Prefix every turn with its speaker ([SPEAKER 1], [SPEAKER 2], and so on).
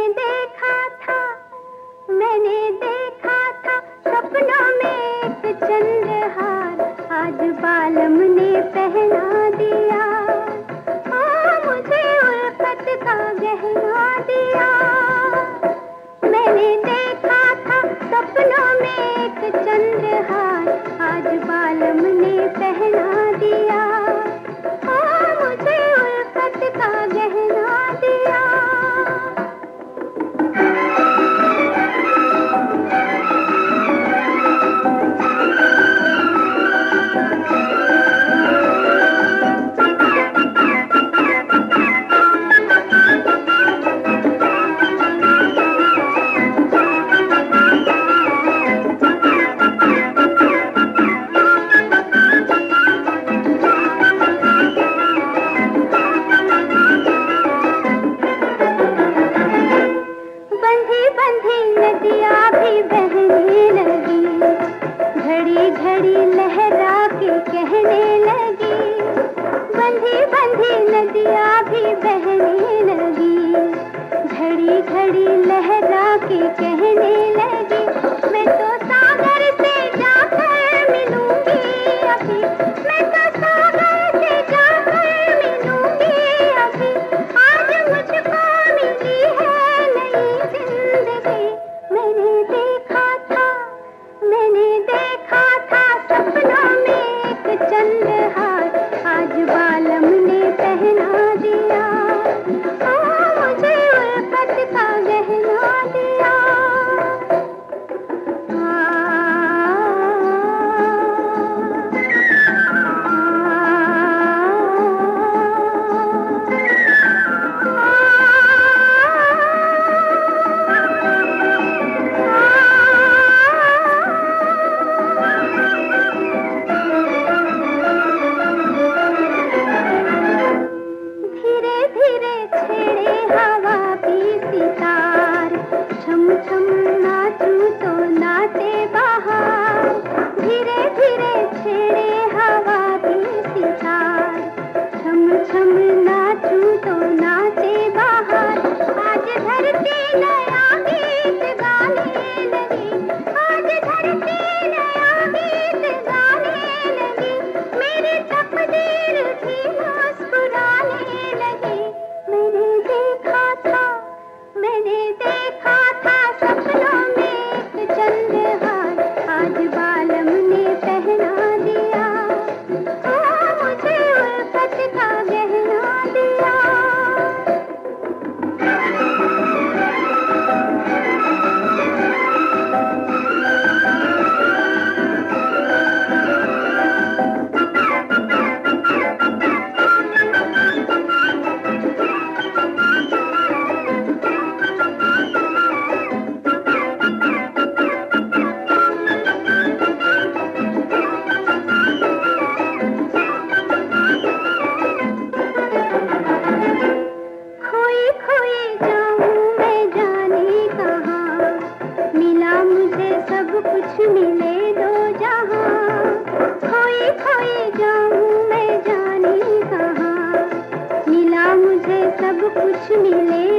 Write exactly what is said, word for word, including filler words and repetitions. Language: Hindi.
[SPEAKER 1] देखा था, मैंने देखा था सपनों में एक चंद्रहार, आज बालम ने पहना दिया, हाँ मुझे उल्फत का गहना दिया। मैंने देखा था सपनों में एक चंद्रहार, आज बालम ने पहना दिया, हाँ मुझे उल्फत का गहना दिया। नदियाँ भी बहने लगी, घड़ी घड़ी लहरा के कहने लगी, बंधी बंधी नदियाँ भी बहने लगी, घड़ी घड़ी लहरा के कहने लगी, मैं तो सागर से जाकर मिलूंगी अभी, मैं तो सागर से जाकर मिलूंगी अभी, आज मुझको मिली है नई जिंदगी। मैंने देखा था, मैंने देखा था सपनों में एक चंद्रहार, आज बालम ने पहना दिया, हाँ मुझे उल्फत का गहना दिया। सब कुछ मिले